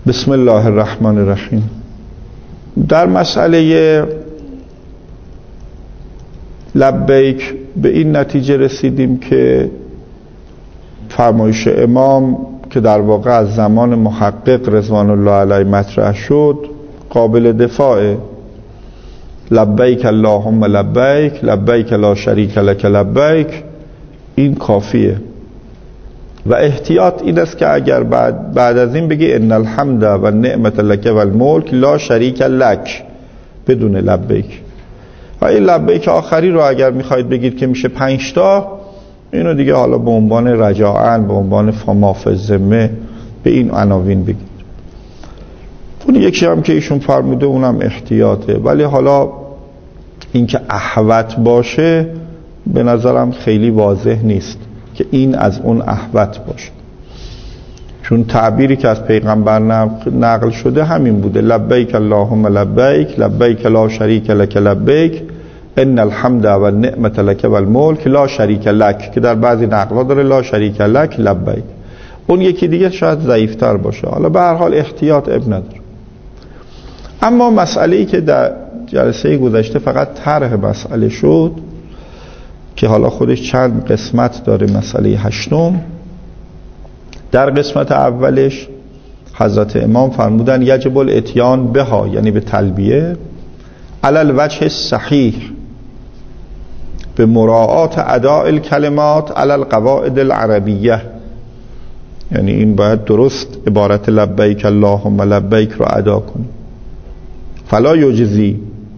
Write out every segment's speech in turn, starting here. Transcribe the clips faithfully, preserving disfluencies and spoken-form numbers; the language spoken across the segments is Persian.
بسم الله الرحمن الرحیم. در مسئله لبیک به این نتیجه رسیدیم که فرمایش امام که در واقع از زمان محقق رضوان الله علیه مطرح شد قابل دفاعه. لبیک اللهم لبیک لبیک لا شریک لک لبیک، این کافیه. و احتیاط این است که اگر بعد, بعد از این بگی ان الحمد و نعمت لک و الملک لا شریک لک بدون لبیک، و این لبیک آخری رو اگر میخواید بگید که میشه پنج تا، اینو دیگه حالا به عنوان رجاعاً به عنوان فمافزمه به این عناوین بگید. اون یکی هم که ایشون فرموده اونم احتیاطه، ولی حالا این که احوط باشه به نظرم خیلی واضح نیست که این از اون احوط باشه، چون تعبیری که از پیغمبر نقل شده همین بوده: لبیک اللهم لبیک لبیک لا شریک لک لبیک ان الحمد و نعمت لک و الملک لا شریک لک، که در بعضی نقل‌ها داره لا شریک لک لبیک. اون یکی دیگه شاید ضعیف‌تر باشه، حالا به هر حال احتیاط اب نداره. اما مسئله‌ای که در جلسه گذشته فقط طرح مسئله شد که حالا خودش چند قسمت داره، مسئله هشتم، در قسمت اولش حضرت امام فرمودن یجب الاتیان بها، یعنی به تلبیه، علی الوجه صحیح، به مراعات اداء الکلمات علی القواعد العربیه، یعنی این باید درست عبارت لبیک اللهم لبیک رو ادا کنی. فلا یجزی،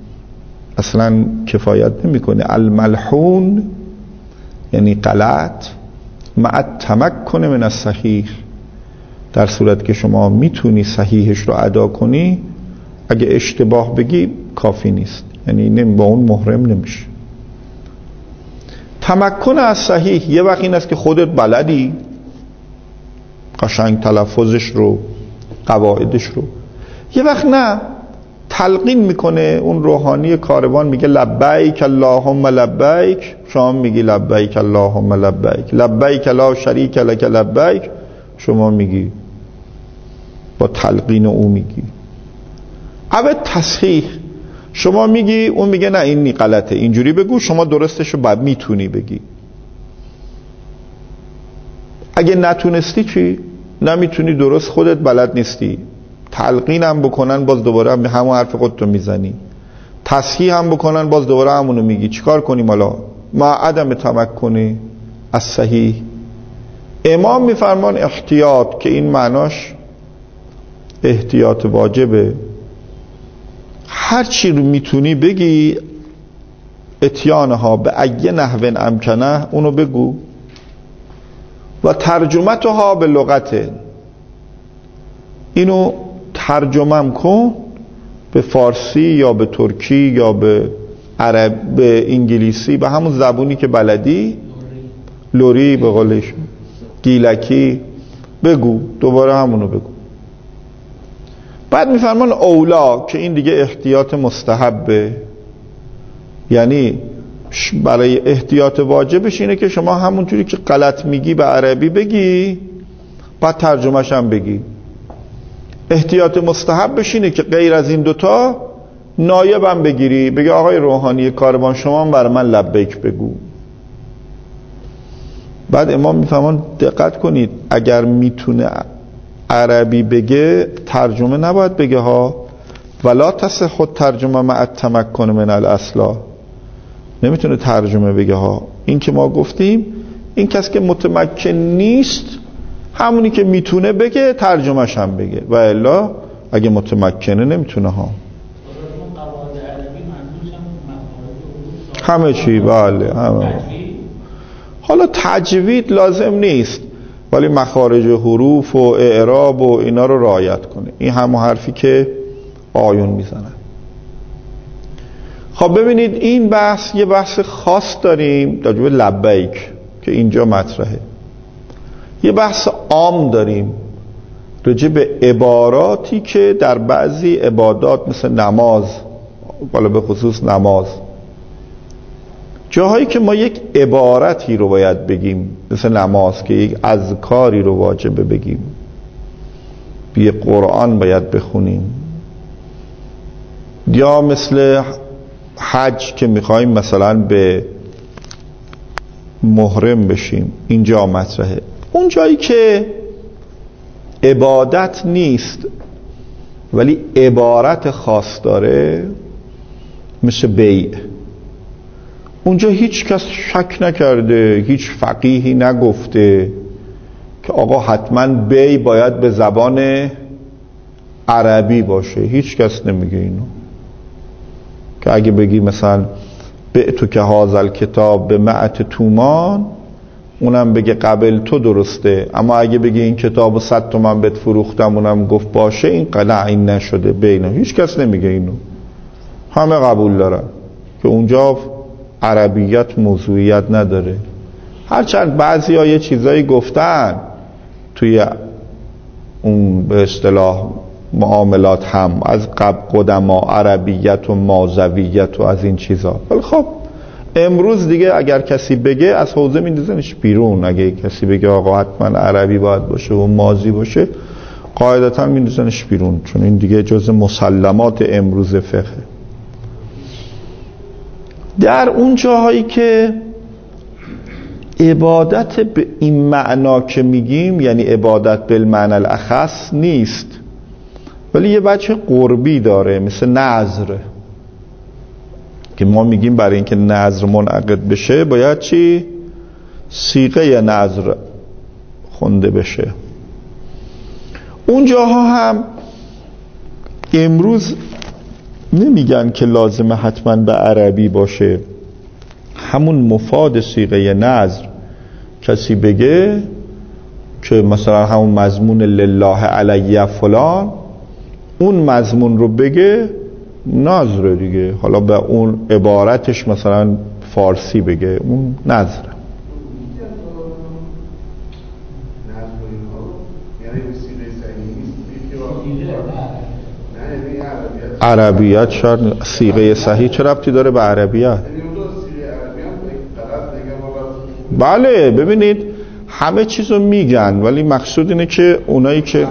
اصلا کفایت نمیکنه، الملحون یعنی غلط، مع التمکن من الصحیح، در صورت که شما میتونی صحیحش رو ادا کنی، اگه اشتباه بگی کافی نیست، یعنی نمی با اون محرم نمیشه. تمکن از صحیح یه وقت این است که خودت بلدی قشنگ تلفظش رو قواعدش رو، یه وقت نه، تلقین میکنه اون روحانی کاروان، میگه لبیک اللهم لبیک، شما میگی لبیک اللهم لبیک لبیک لا شریک لک لبیک، شما میگی با تلقین او میگی. اوه تصحیح، شما میگی اون میگه نه این غلطه، اینجوری بگو، شما درستشو بعد میتونی بگی. اگه نتونستی چی؟ نمیتونی درست، خودت بلد نیستی، تلقین هم بکنن باز دوباره هم همون حرف خودتو میزنی، تصحیح هم بکنن باز دوباره همونو میگی. چیکار کنیم حالا؟ ما عدم تمکنی از صحیح. امام میفرمان احتیاط، که این معناش احتیاط واجبه، هر چی رو میتونی بگی، اتیانها به ای نحو امکنه اونو بگو، و ترجمتها به لغته، اینو ترجمه کن به فارسی یا به ترکی یا به عرب، به انگلیسی، به همون زبونی که بلدی، لوری به قولش، گیلکی، بگو، دوباره همونو بگو. بعد میفرمان اولا، که این دیگه احتیاط مستحبه، یعنی برای احتیاط واجبش اینه که شما همون جوری که غلط میگی به عربی بگی، بعد ترجمهش هم بگی. احتیاط مستحبش اینه که غیر از این دوتا نایبم بگیری، بگی آقای روحانی کاروان شما برای من لبیک بگو. بعد امام میفهمان دقت کنید، اگر میتونه عربی بگه ترجمه نباید بگه ها، ولا تصح الترجمه مع التمکن من الاصل، نمیتونه ترجمه بگه ها. این که ما گفتیم این کسی که متمکن نیست، همونی که میتونه بگه ترجمهش هم بگه، و الا اگه متمکنه نمیتونه ها. همه چی، بله همه. حالا تجوید لازم نیست، ولی مخارج حروف و اعراب و اینا رو رعایت کنه. این همون حرفی که آیون میزنن. خب ببینید این بحث، یه بحث خاص داریم راجع به لبیک که اینجا مطرحه، یه بحث عام داریم راجع به عباراتی که در بعضی عبادات مثل نماز، بالا به خصوص نماز، جاهایی که ما یک عبارتی رو باید بگیم مثل نماز، که یک اذکاری رو واجبه بگیم، یه قرآن باید بخونیم، یا مثل حج که میخوایم مثلا به محرم بشیم، اینجا مطرحه. اون جایی که عبادت نیست ولی عبارت خاص داره مثل بیع، اونجا هیچ کس شک نکرده، هیچ فقیهی نگفته که آقا حتما بیع باید به زبان عربی باشه، هیچ کس نمیگه اینو. که اگه بگی مثلا بعتو که هازل کتاب به معت تومان، اونم بگه قبل تو درسته، اما اگه بگی این کتابو صد تومن بهت فروختم، اونم گفت باشه، این قلع این نشده بینه. هیچ کس نمیگه اینو، همه قبول دارن که اونجا عربیت موضوعیت نداره. هرچند بعضی ها یه چیزایی گفتن توی اون به اصطلاح معاملات هم از قبل قدما، عربیت و مازویت و از این چیزا، ولی خب امروز دیگه اگر کسی بگه از حوزه میندازنش بیرون. اگه کسی بگه آقا حتما عربی باید باشه و مازی باشه، قاعدتا میندازنش بیرون، چون این دیگه جز مسلمات امروز فقه. در اون جاهایی که عبادت به این معنا که میگیم، یعنی عبادت بالمعنی الاخص نیست ولی یه بچه قربی داره، مثل نذر که ما میگیم برای اینکه نذر منعقد بشه باید چی؟ صیغه نذر خونده بشه. اون جاها هم امروز نمیگن که لازمه حتما به عربی باشه، همون مفاد صیغه نذر کسی بگه که مثلا همون مضمون لله علیه فلان، اون مضمون رو بگه نذر دیگه، حالا به اون عبارتش مثلا فارسی بگه، اون نذر. عربیت شاید صیغه صحیح چه ربطی داره به عربیت؟ بله ببینید همه چیزو میگن، ولی مقصود اینه که اونایی که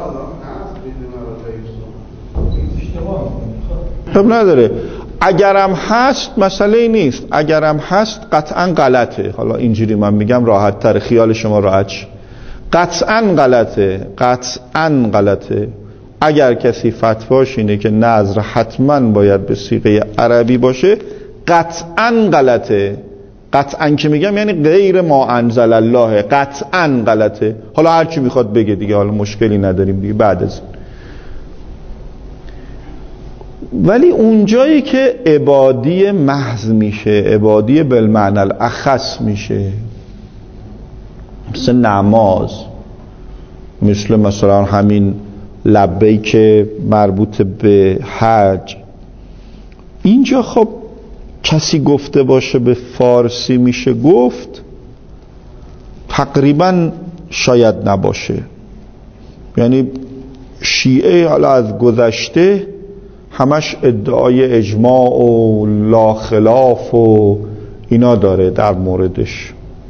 خب نداره، اگرم هست مسئله نیست، اگرم هست قطعا غلطه. حالا اینجوری من میگم راحت تر، خیال شما راحت شه. قطعا غلطه، قطعا غلطه. اگر کسی فتواش اینه که نذر حتما باید به صیغه عربی باشه، قطعا غلطه. قطعا که میگم یعنی غیر ما انزل الله، قطعا غلطه. حالا هر چی میخواد بگه دیگه، حالا مشکلی نداریم دیگه بعد از این. ولی اونجایی که عبادی محض میشه، عبادی بالمعنی الاخص میشه، مثل نماز، مثل مثلا همین لبیک که مربوط به حج، اینجا خب کسی گفته باشه به فارسی میشه گفت، تقریبا شاید نباشه. یعنی شیعه حالا از گذشته همش ادعای اجماع و لا خلاف و اینا داره در موردش.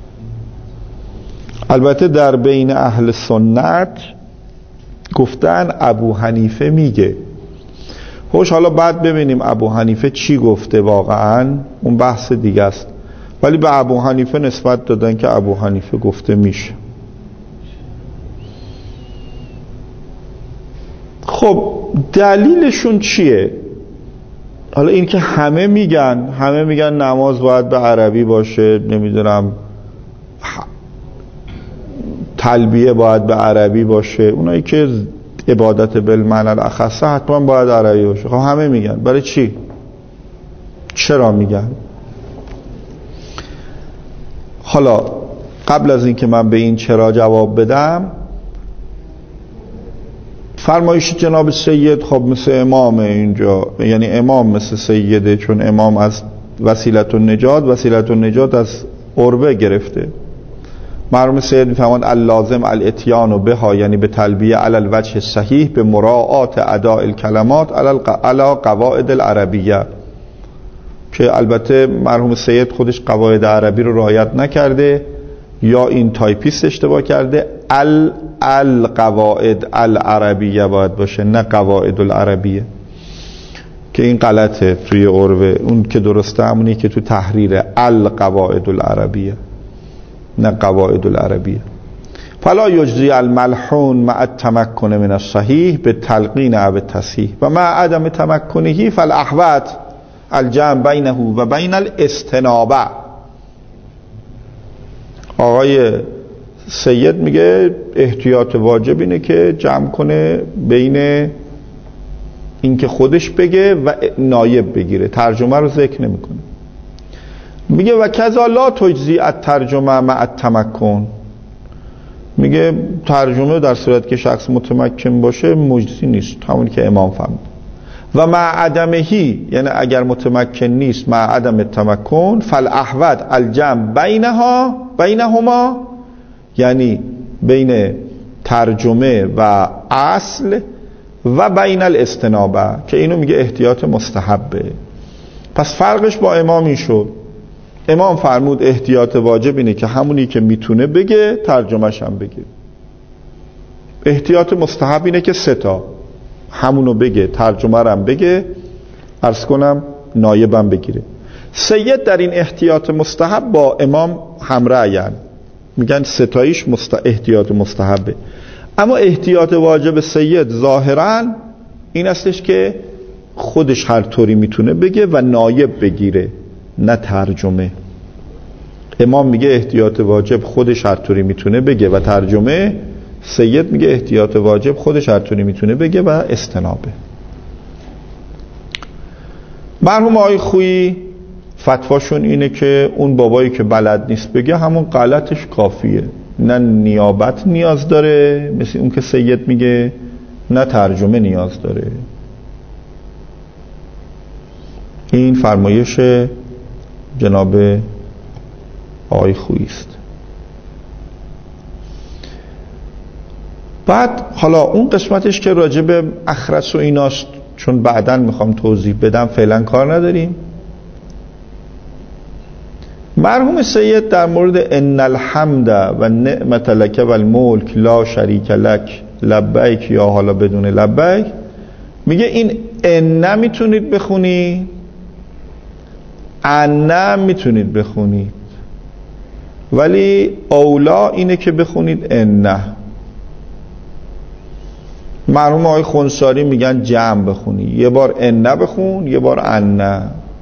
البته در بین اهل سنت گفتن ابو حنیفه میگه. خوش حالا بعد ببینیم ابو حنیفه چی گفته واقعا، اون بحث دیگه است، ولی به ابو حنیفه نسبت دادن که ابو حنیفه گفته میشه. خب دلیلشون چیه؟ حالا این که همه میگن همه میگن نماز باید به عربی باشه، نمیدونم تلبیه باید به عربی باشه، اونایی که عبادت بالمعنی الاخص حتما باید عربی باشه. خب همه میگن، برای چی؟ چرا میگن؟ حالا قبل از اینکه من به این چرا جواب بدم، فرمایش جناب سید خب مثل امامه اینجا، یعنی امام مثل سیده، چون امام از وسیلت النجات، وسیلت النجات از عربه گرفته. مرحوم سید میفهمند اللازم الاتیان بها، یعنی به تلبیه علی الوجه صحیح به مراعات اداء الکلمات علی قواعد العربیه، که البته مرحوم سید خودش قواعد عربی رو رعایت نکرده یا این تایپیست اشتباه کرده. القواعد العربیه باید باشه، نه قواعد العربیه، که این غلطه توی عربه. اون که درسته همونی که تو تحریر القواعد العربیه، نه قواعد العربیه. فلا یجزی الملحون مع التمکن من الصحیح به تلقین او التصحیح و مع عدم تمکنه فالاحوط الجمع بینه و بین الاستنابه. آقای سید میگه احتیاط واجب اینه که جمع کنه بین اینکه خودش بگه و نایب بگیره، ترجمه رو ذکر نمیکنه. میگه و کذا لا تجزی الترجمه مع التمکن، میگه ترجمه در صورت که شخص متمکن باشه مجزی نیست، همونی که امام فهمید. و مع عدمهی، یعنی اگر متمکن نیست، مع عدم التمکن فالاحوط الجمع بینها بینهما، یعنی بین ترجمه و اصل و بین الاستنابه، که اینو میگه احتیاط مستحبه. پس فرقش با امام این شد، امام فرمود احتیاط واجب اینه که همونی که میتونه بگه ترجمهش هم بگه. احتیاط مستحب اینه که سه تا، همونو بگه، ترجمه رو هم بگه، عرض کنم نایبم بگیره. سید در این احتیاط مستحب با امام همرأیان، میگن ستایش مست... احتیاط مستحبه. اما احتیاط واجب سید ظاهرا این استش که خودش هر طوری میتونه بگه و نایب بگیره، نه ترجمه. امام میگه احتیاط واجب خودش هر طوری میتونه بگه و ترجمه، سید میگه احتیاط واجب خودش هر طوری میتونه بگه و استنابه. مرحوم آقای خویی فتواشون اینه که اون بابایی که بلد نیست بگه همون غلطش کافیه، نه نیابت نیاز داره مثل اون که سید میگه، نه ترجمه نیاز داره. این فرمایش جناب آقای خویی است. بعد حالا اون قسمتش که راجع به اخرس و ایناست، چون بعداً میخوام توضیح بدم، فعلا کار نداریم. مرحوم سید در مورد ان الحمد و نعمت لک و الملک لا شریک لک لبیک، یا حالا بدون لبیک، میگه این ان میتونید بخونید، ان میتونید بخونید، ولی اولا اینه که بخونید ان. مرحوم آقای خنثاری میگن جمع بخونی، یه بار ان بخون، یه بار ان.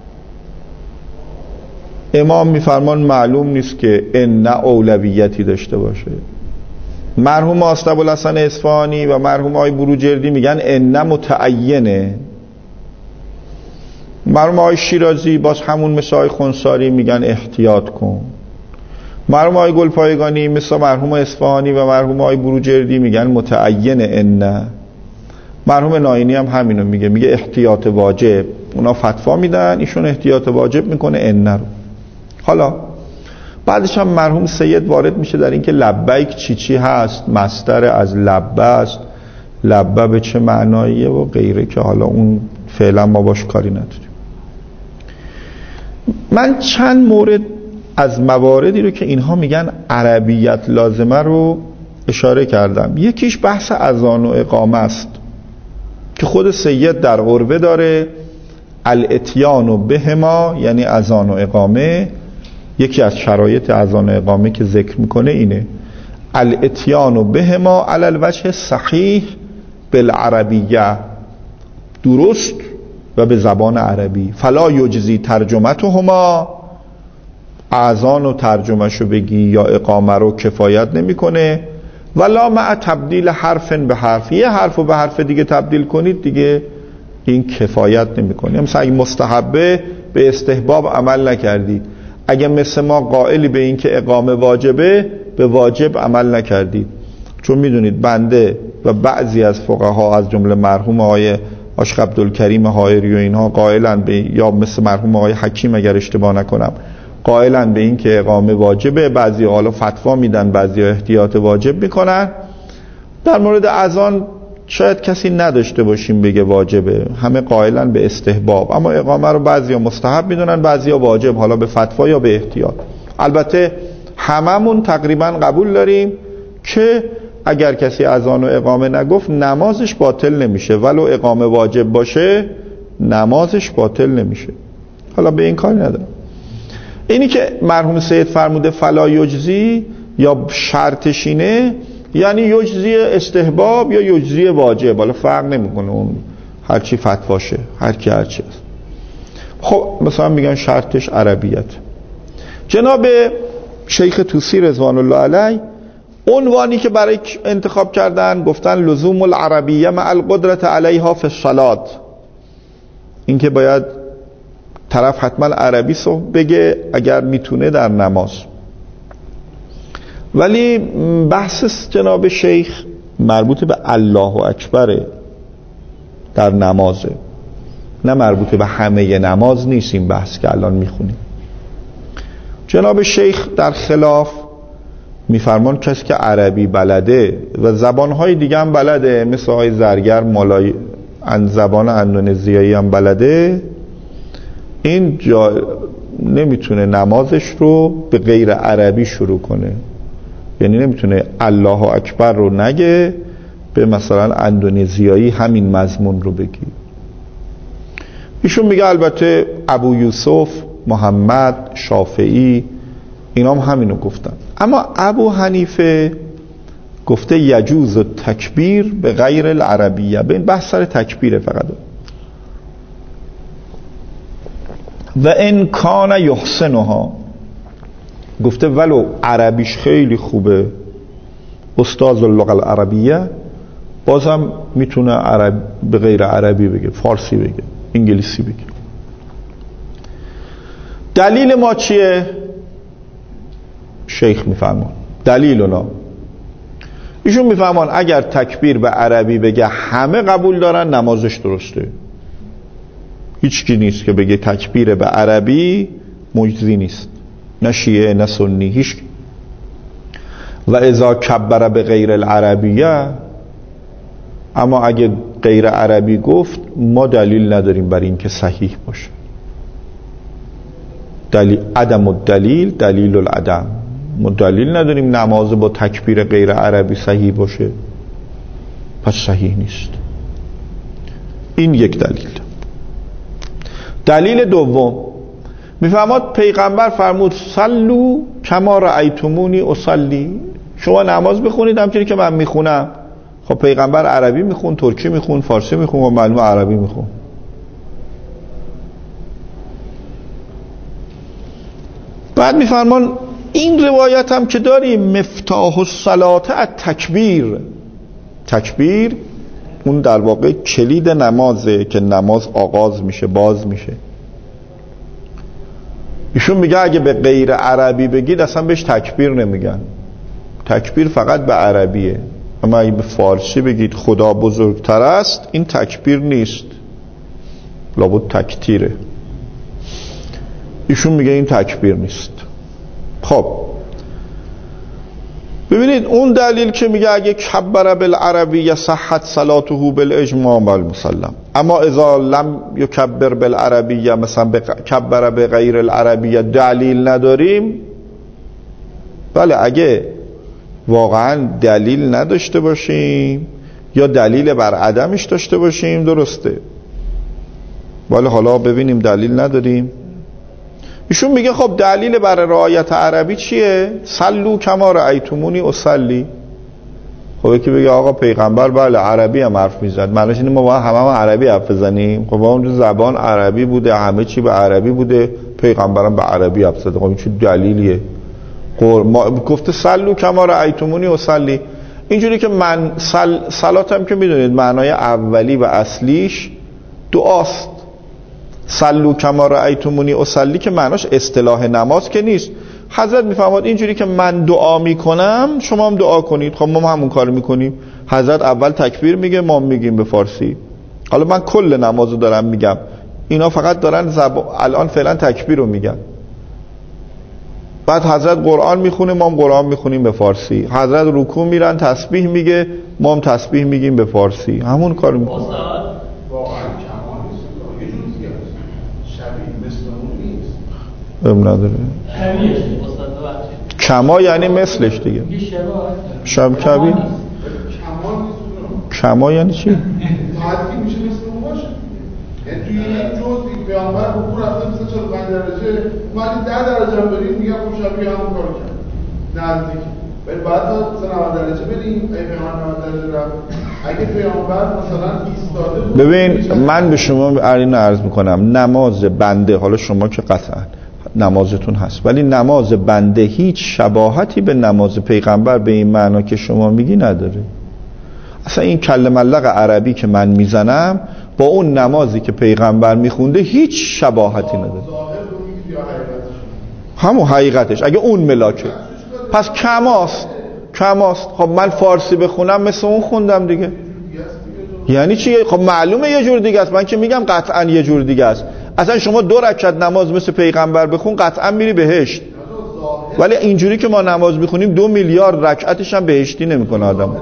امام میفرمان معلوم نیست که ان اولویتی داشته باشه. مرحوم آستاب‌الحسن اصفهانی و مرحوم آقای بروجردی میگن ان متعینه. مرحوم آقای شیرازی باز همون مثل آقای خنثاری میگن احتیاط کن. مرحوم آقای گلپایگانی مثل مرحوم اصفهانی و مرحوم آقای بروجردی میگن متعین ان. مرحوم ناینی هم همینو میگه، میگه احتیاط واجب. اونا فتوا میدن، ایشون احتیاط واجب میکنه ان رو. حالا بعدش هم مرحوم سید وارد میشه در این که لبیک چی چی هست، مصدر از لبه است، لبه به چه معناییه و غیره، که حالا اون فعلا ما باش کاری نداریم. من چند مورد از مواردی رو که اینها میگن عربیت لازمه رو اشاره کردم. یکیش بحث اذان و اقامه است که خود سید در عربه داره، الاتیان و بهما، یعنی اذان و اقامه. یکی از شرایط اذان و اقامه که ذکر میکنه اینه الاتیان و بهما علی الوجه صحیح بالعربیه، درست و به زبان عربی. فلا یجزی ترجمتهما، اذان و ترجمهشو بگی یا اقامه رو کفایت نمیکنه. ولا مع تبدیل حرف به حرف، یه حرف رو به حرف دیگه تبدیل کنید دیگه این کفایت نمیکنه. مثلا اگه مستحبه به استحباب عمل نکردید، اگه مثل ما قائلی به این که اقامه واجبه به واجب عمل نکردید. چون میدونید بنده و بعضی از فقها از جمله مرحوم آقای عاشق عبدالکریم حائری و اینها قائلن به، یا مثل مرحوم آقای حکیم اگر اشتباه نکنم، قائلن به این که اقامه واجبه. بعضی حالا فتوا میدن، بعضی احتیاط واجب میکنن. در مورد اذان شاید کسی نداشته باشیم بگه واجبه، همه قائلن به استحباب، اما اقامه رو بعضیا مستحب میدونن، بعضیا واجب، حالا به فتوا یا به احتیاط. البته هممون تقریبا قبول داریم که اگر کسی اذان و اقامه نگفت نمازش باطل نمیشه، ولو اقامه واجب باشه نمازش باطل نمیشه. حالا به این کاری ندارم. اینی که مرحوم سید فرموده فلا یجزی یا شرطش اینه، یعنی یجزی استحباب یا یجزی واجب، حالا فرق نمیکنه، اون هر چی فتواشه، هر کی هر چی است. خب مثلا میگن شرطش عربیت. جناب شیخ طوسی رضوان الله علیه عنوانی که برای انتخاب کردن گفتن لزوم العربیه مع القدرت علیها فی الصلاة، این که باید طرف حتما عربی صحبت بگه اگر میتونه در نماز. ولی بحث جناب شیخ مربوط به الله اکبر در نمازه، نه مربوط به همه نماز نیست. این بحث که الان میخونیم جناب شیخ در خلاف میفرمان کسی که عربی بلده و زبانهای دیگه هم بلده، مثل های زرگر مالای زبان اندونزیایی هم بلده، این جا نمیتونه نمازش رو به غیر عربی شروع کنه. یعنی نمیتونه الله اکبر رو نگه به مثلا اندونزیایی همین مضمون رو بگی. ایشون میگه البته ابو یوسف، محمد، شافعی اینا هم همینو گفتن، اما ابو حنیفه گفته یجوز تکبیر به غیر العربیه. به این بحث سر تکبیره فقط. و ان کان یحسنها، گفته ولو عربیش خیلی خوبه، استاد اللغه العربیه، بازم میتونه عرب به غیر عربی بگه، فارسی بگه، انگلیسی بگه. دلیل ما چیه؟ شیخ میفرمان دلیلنا، ایشون میفرمان اگر تکبیر به عربی بگه همه قبول دارن نمازش درسته. هیچ کی نیست که بگه تکبیر به عربی مجزی نیست، نه شیعه نه سنی، هیچ. و اذا کبر به غیر العربیه، اما اگه غیر عربی گفت ما دلیل نداریم برای این که صحیح باشه. دلیل عدم الدلیل دلیل العدم، ما دلیل نداریم نماز با تکبیر غیر عربی صحیح باشه، پس صحیح نیست. این یک دلیل. دلیل دوم میفرماد پیغمبر فرمود صلوا کما رأیتمونی اصلی، شما نماز بخونید همچنین که من میخونم. خب پیغمبر عربی میخون، ترکی میخون، فارسی میخون و معلومه عربی میخون. بعد میفرمان این روایت هم که داریم مفتاح الصلاة التکبیر، تکبیر اون در واقع کلید نمازه که نماز آغاز میشه، باز میشه. ایشون میگه اگه به غیر عربی بگید اصلا بهش تکبیر نمیگن، تکبیر فقط به عربیه. اما اگه به فارسی بگید خدا بزرگتر است، این تکبیر نیست، لابد تکتیره. ایشون میگه این تکبیر نیست. خب ببینید اون دلیل که میگه اگه کبر بالعربی صحت صلاته بالاجماع والمسلم، اما اذا لم یکبر بالعربی مثلا کبر به غیر العربی دلیل نداریم. بله اگه واقعا دلیل نداشته باشیم یا دلیل بر عدمش داشته باشیم درسته، ولی حالا ببینیم دلیل نداریم. ایشون میگه خب دلیل برای رعایت عربی چیه؟ صلوا کما رأیتمونی اصلی. خب یکی بگه آقا پیغمبر بله عربی هم حرف میزد، معنیش اینه ما باید همه هم عربی حرف بزنیم؟ خب اون زبان عربی بوده، همه چی به عربی بوده، پیغمبرم به عربی حرف زده. خب این چه دلیلیه؟ ما گفته صلوا کما رأیتمونی اصلی. اینجوری که من سل... صلات هم که میدونید معنای اولی و اصلیش دعاست. صلوا کما رأیتمونی اصلی که معناش اصطلاح نماز که نیست. حضرت میفرماد اینجوری که من دعا میکنم شما هم دعا کنید. خب ما هم همون کار میکنیم. حضرت اول تکبیر میگه، ما میگیم به فارسی. حالا من کل نمازو دارم میگم، اینا فقط دارن زب... الان فعلا تکبیر رو میگن. بعد حضرت قرآن میخونه، ما هم قرآن میخونیم به فارسی. حضرت رکوع میرن تسبیح میگه، ما هم تسبیح میگیم به فارسی. همون کارو میکنیم. ام نداره. کما یعنی مثلش دیگه. شب کبی کما یعنی چی؟ حدی میشه مثل اون باشه. یعنی توی این جزئی پیامبر رکوع رفته مثلا چهل و پنج درجه، ما اگه ده درجه هم بریم میگم خب شبیه همون کارو کرد. نزدیک. ولی بعد تا مثلا نود درجه بریم، اگه پیامبر نود درجه رفت، اگه پیامبر مثلا ایستاده بود. ببین من به شما اینو عرض میکنم، نماز بنده، حالا شما که قطعا نمازتون هست، ولی نماز بنده هیچ شباهتی به نماز پیغمبر به این معنا که شما میگی نداره. اصلا این کله ملق عربی که من میزنم با اون نمازی که پیغمبر میخونده هیچ شباهتی نداره. همون حقیقتش اگه اون ملاکه پس کماست. کماست. خب من فارسی بخونم مثل اون خوندم دیگه. یعنی چی؟ خب معلومه یه جور دیگه است. من که میگم قطعا یه جور دیگه است. اصلا شما دو رکعت نماز مثل پیغمبر بخون قطعا میری بهشت. ولی اینجوری که ما نماز میخونیم دو میلیارد رکعتش هم بهشتی نمیکنه آدم.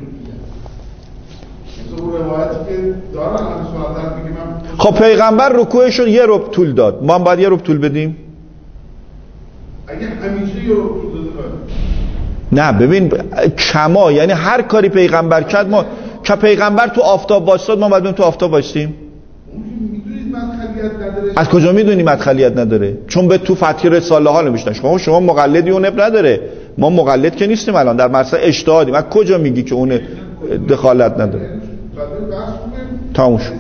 خب پیغمبر رکوعشون یه ربع طول داد، ما هم باید یه ربع طول بدیم؟ اگه همیشه یه ربع طول داده نه ببین کما یعنی هر کاری پیغمبر کرد ما که پیغمبر تو آفتاب وایساد ما باید تو آفتاب وایسیم. از کجا میدونی مدخلیت نداره؟ چون به تو فتحی رساله ها نوشتن. شما شما مقلدی اون اب نداره. ما مقلد که نیستیم الان در مرحله اجتهادیم. از کجا میگی که اون دخالت نداره؟ تموم شد.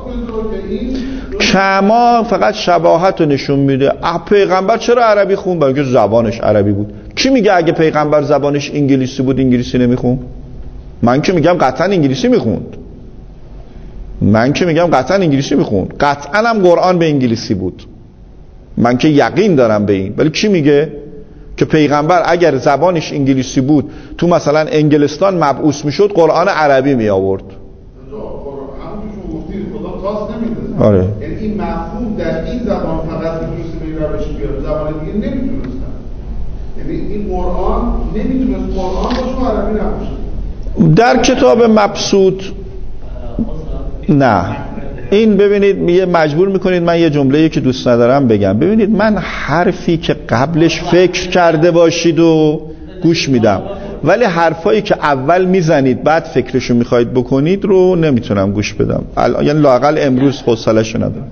کما فقط شباهت رو نشون میده. پیغمبر چرا عربی خوند؟ برای اینکه زبانش عربی بود. کی میگه اگه پیغمبر زبانش انگلیسی بود انگلیسی نمیخوند؟ من که میگم قطعا انگلیسی میخوند. من که میگم قطعا انگلیسی میخوند. قطعا هم قرآن به انگلیسی بود. من که یقین دارم به این. ولی کی میگه که پیغمبر اگر زبانش انگلیسی بود تو مثلا انگلستان مبعوث میشد قرآن عربی می آورد؟ آره. یعنی این مفهوم در این زبان فقط میتونست به این روش بیاد، زبان دیگه نمیتونستن. یعنی این قرآن نمیتونست قرآن باشه و عربی نباشه. در کتاب مبسوط نه. این ببینید یه مجبور میکنید من یه جمله‌ای که دوست ندارم بگم. ببینید من حرفی که قبلش فکر کرده باشید و گوش میدم، ولی حرفایی که اول میزنید بعد فکرشو میخواید بکنید رو نمیتونم گوش بدم. یعنی لااقل امروز حوصله‌شو ندارم.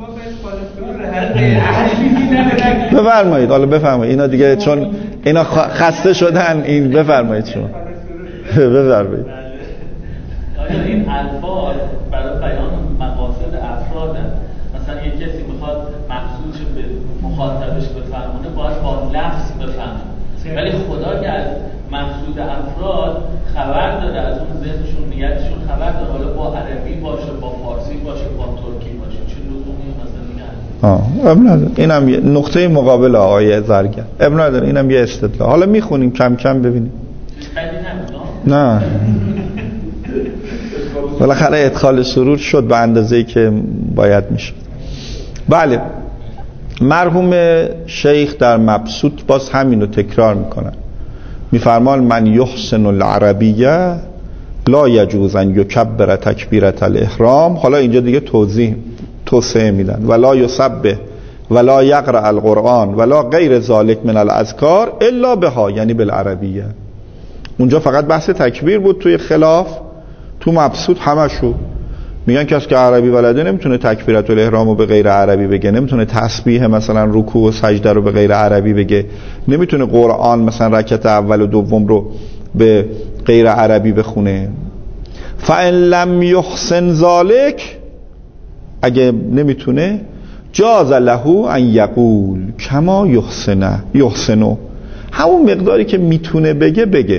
بفرمایید. حالا بفرمایید. اینا دیگه چون اینا خسته شدن این بفرمایید شما. بفرمایید. آیا این الفاظ برای بیان مقاصد افرادن؟ مثلا یک کسی میخواد مقصودش به مخاطبش بفهمونه باید با لفظ بفهمه، ولی خدا که از مقصود افراد خبر داره، از اون ذهنشون نیتشون خبر داره، حالا با عربی باشه با فارسی باشه با ترکی باشه چه لزومی مثلا میگن؟ آه ابن نداره. اینم یه نقطه مقابل آقای زرگر. ابن نداره. اینم یه استدلال. حالا میخونیم کم کم ببینیم. نه بالاخره ادخال سرور شد به اندازه‌ای که باید میشد. بله مرحوم شیخ در مبسوط باز همینو تکرار میکنن. میفرمان من یحسن العربیه لا یجوز ان یکبر تکبیرة الاحرام. حالا اینجا دیگه توضیح توسعه میدن. ولا یسبح ولا یقرأ القرآن ولا غیر ذلک من الاذکار الا بها، یعنی بالعربیه. اونجا فقط بحث تکبیر بود توی خلاف. تو مبسوط همشو میگن کسی که عربی بلده نمیتونه تکبیرة الاحرام رو به غیر عربی بگه، نمیتونه تسبیح مثلا رکوع و سجده رو به غیر عربی بگه، نمیتونه قرآن مثلا رکعت اول و دوم رو به غیر عربی بخونه. فَإِن لَمْ يُحْسِنْ ذَلِكَ، اگه نمیتونه جاز له ان یقول کما یحسن یحسنو، همون مقداری که میتونه بگه بگه.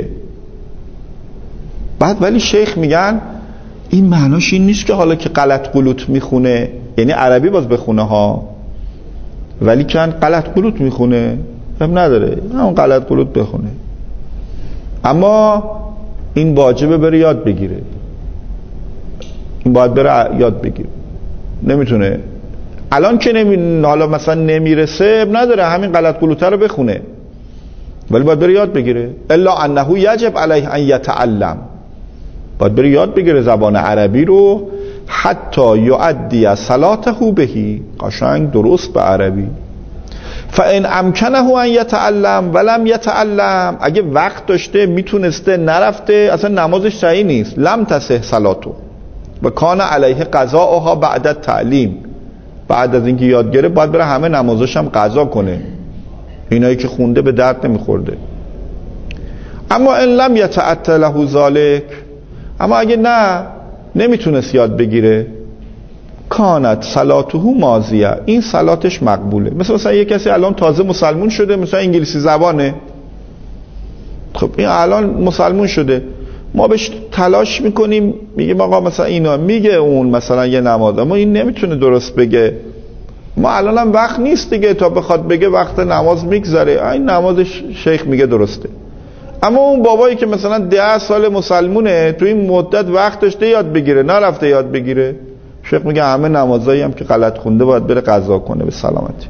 بعد ولی شیخ میگن این معناش این نیست که حالا که غلط قلوت میخونه، یعنی عربی باز بخونه ها، ولی که غلط قلوت میخونه هم نداره، همون غلط قلوت بخونه، اما این واجبه بره یاد بگیره، این باید بره یاد بگیره. نمیتونه الان که نمی... حالا مثلا نمیرسه نداره همین غلط قلوت رو بخونه، ولی باید بره یاد بگیره. الا انه یجب علیه ان یتعلم، باید بره یاد بگیره زبان عربی رو، حتی یؤدی صلاته بهی، قشنگ درست به عربی. فان امکنه ان یتعلم ولم یتعلم، اگه وقت داشته میتونسته نرفته، اصلا نمازش صحیح نیست. لم تصح صلاتو و کان علیه قضاءها بعد التعلیم، بعد از اینکه یاد گرفت باید بره همه نمازاش هم قضا کنه، اینایی که خونده به درد نمیخورده. اما ان لم یتعط له ذلک، اما اگه نه نمیتونست یاد بگیره، کانت صلاته ماضیه، این صلاتش مقبوله. مثلا مثلا یه کسی الان تازه مسلمون شده، مثلا انگلیسی زبانه، خب این الان مسلمون شده، ما بهش تلاش میکنیم میگیم آقا مثلا اینا میگه اون مثلا یه نماز، اما این نمیتونه درست بگه، ما الان هم وقت نیست دیگه تا بخواد بگه وقت نماز میگذره، این نمازش شیخ میگه درسته. اما اون بابایی که مثلا ده سال مسلمونه، تو این مدت وقت داشته یاد بگیره نرفته یاد بگیره، شیخ میگه همه نمازایی هم که غلط خونده باید بره قضا کنه به سلامتی.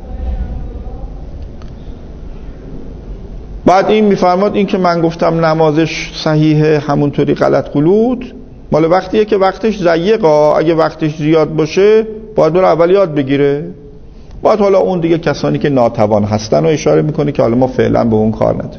بعد این میفرماد این که من گفتم نمازش صحیحه همونطوری غلط غلوط مال وقتیه که وقتش ضیقه، اگه وقتش زیاد باشه باید بره اول یاد بگیره. بعد حالا اون دیگه کسانی که ناتوان هستن رو اشاره میکنه که حالا ما فعلا به اون کار نداریم.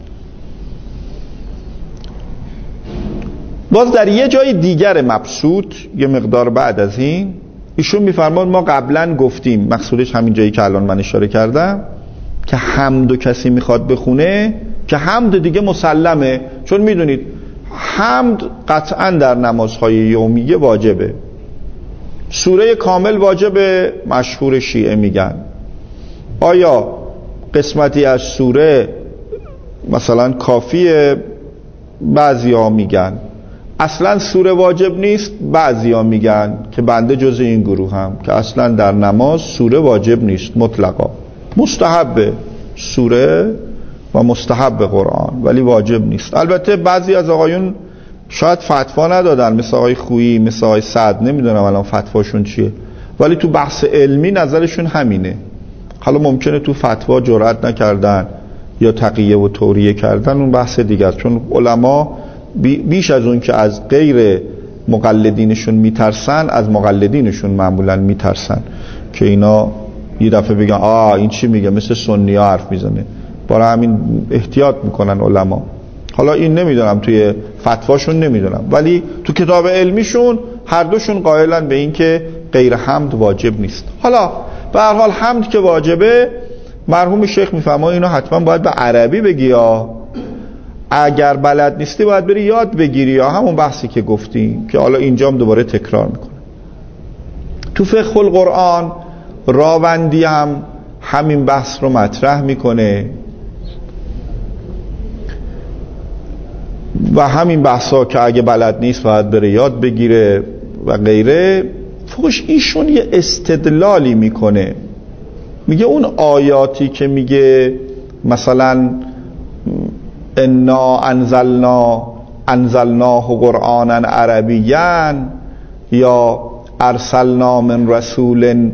باز در یه جای دیگر مبسوط یه مقدار بعد از این ایشون میفرماد ما قبلا گفتیم، مقصودش همین جایی که الان من اشاره کردم، که حمد و کسی میخواد بخونه که حمد دیگه مسلمه، چون میدونید حمد قطعا در نمازهای یومیه واجبه. سوره کامل واجبه، مشهور شیعه میگن. آیا قسمتی از سوره مثلا کافیه؟ بعضی ها میگن اصلا سوره واجب نیست، بعضی ها میگن که بنده جز این گروه هم که اصلا در نماز سوره واجب نیست، مطلقا مستحبه سوره و مستحب قرآن ولی واجب نیست. البته بعضی از آقایون شاید فتوا ندادن، مثل آقای خویی، مثل آقای سعد، نمیدونم الان فتواشون چیه، ولی تو بحث علمی نظرشون همینه. حالا ممکنه تو فتوا جرئت نکردن یا تقیه و توریه کردن، اون بحث دیگه است، چون علما بیش از اون که از غیر مقلدینشون میترسن، از مقلدینشون معمولا میترسن که اینا یه دفعه بگن آه این چی میگه، مثل سنی ها حرف میزنه، برای همین احتیاط میکنن علما. حالا این نمیدونم توی فتواشون نمیدونم، ولی تو کتاب علمیشون هر دوشون قائلن به این که غیر حمد واجب نیست. حالا به هر حال حمد که واجبه، مرحوم شیخ میفهمه اینو حتما باید به عربی بگی، یا اگر بلد نیستی باید بری یاد بگیری، یا همون بحثی که گفتیم که حالا اینجام دوباره تکرار میکنه. تو فقه القرآن راوندی هم همین بحث رو مطرح میکنه و همین بحثا که اگه بلد نیست باید بره یاد بگیره و غیره. فوقش ایشون یه استدلالی میکنه، میگه اون آیاتی که میگه مثلا انا انزلنا انزلناه قرآنا عربیا یا ارسلنا من رسول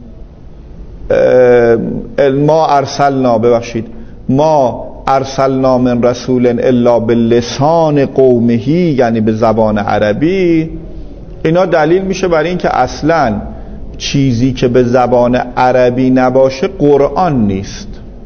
ما ارسلنا ببخشید ما ارسلنا من رسول الا باللسان قومه، یعنی به زبان عربی، اینا دلیل میشه برای این که اصلا چیزی که به زبان عربی نباشه قرآن نیست.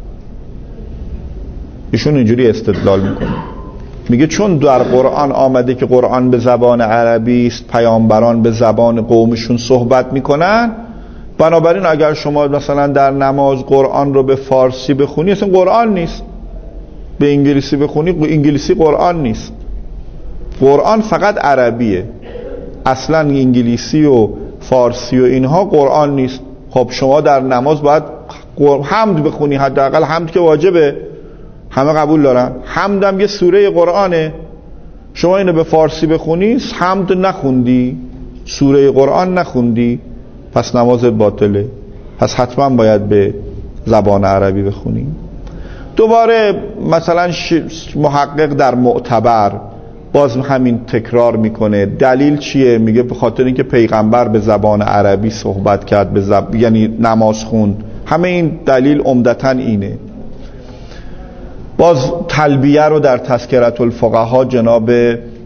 ایشون اینجوری استدلال میکنه، میگه چون در قرآن آمده که قرآن به زبان عربی است، پیامبران به زبان قومشون صحبت میکنن، بنابراین اگر شما مثلا در نماز قرآن رو به فارسی بخونی اصلا قرآن نیست، به انگلیسی بخونی انگلیسی قرآن نیست، قرآن فقط عربیه، اصلا انگلیسی و فارسی و اینها قرآن نیست. خب شما در نماز باید حمد بخونی، حداقل حمد که واجبه، همه قبول دارن، حمد هم یه سوره قرآنه، شما اینو به فارسی بخونی حمد نخوندی، سوره قرآن نخوندی، پس نمازت باطله، پس حتما باید به زبان عربی بخونی. دوباره مثلا محقق در معتبر باز همین تکرار میکنه، دلیل چیه؟ میگه به خاطر اینکه پیغمبر به زبان عربی صحبت کرد، به زب... یعنی نماز خوند، همه این دلیل عمدتاً اینه. باز تلبیه رو در تذکرة الفقها جناب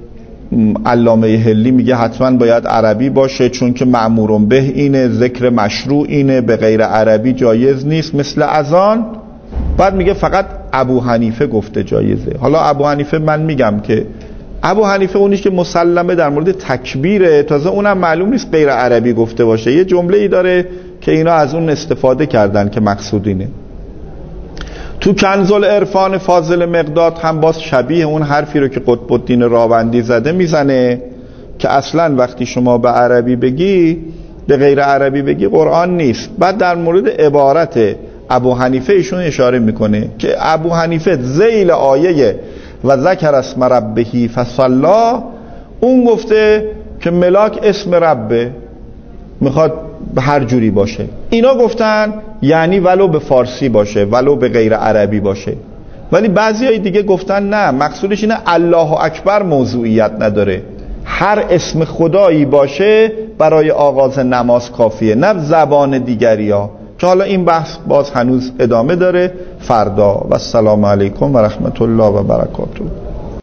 علامه حلی میگه حتما باید عربی باشه چون که مأمور به اینه، ذکر مشروع اینه، به غیر عربی جایز نیست مثل اذان. بعد میگه فقط ابو حنیفه گفته جایزه. حالا ابو حنیفه من میگم که ابو حنیفه اونیش که مسلمه در مورد تکبیره، تازه اونم معلوم نیست غیر عربی گفته باشه. یه جمله ای داره که اینا از اون استفاده کردن که مقصود اینه. تو کنز العرفان فاضل مقداد هم باز شبیه اون حرفی رو که قطب الدین راوندی زده میزنه که اصلا وقتی شما به عربی بگی به غیر عربی بگی قرآن نیست. بعد در مورد عبارت ابو حنیفه ایشون اشاره میکنه که ابو حنیفه ذیل آیه و ذکر اسم ربه فصلا اون گفته که ملاک اسم ربه، میخواد به هر جوری باشه. اینا گفتن یعنی ولو به فارسی باشه ولو به غیر عربی باشه. ولی بعضی دیگه گفتن نه، مقصودش اینه الله اکبر موضوعیت نداره، هر اسم خدایی باشه برای آغاز نماز کافیه، نه زبان دیگری ها. که حالا این بحث باز هنوز ادامه داره فردا. و السلام علیکم و رحمت الله و برکاته.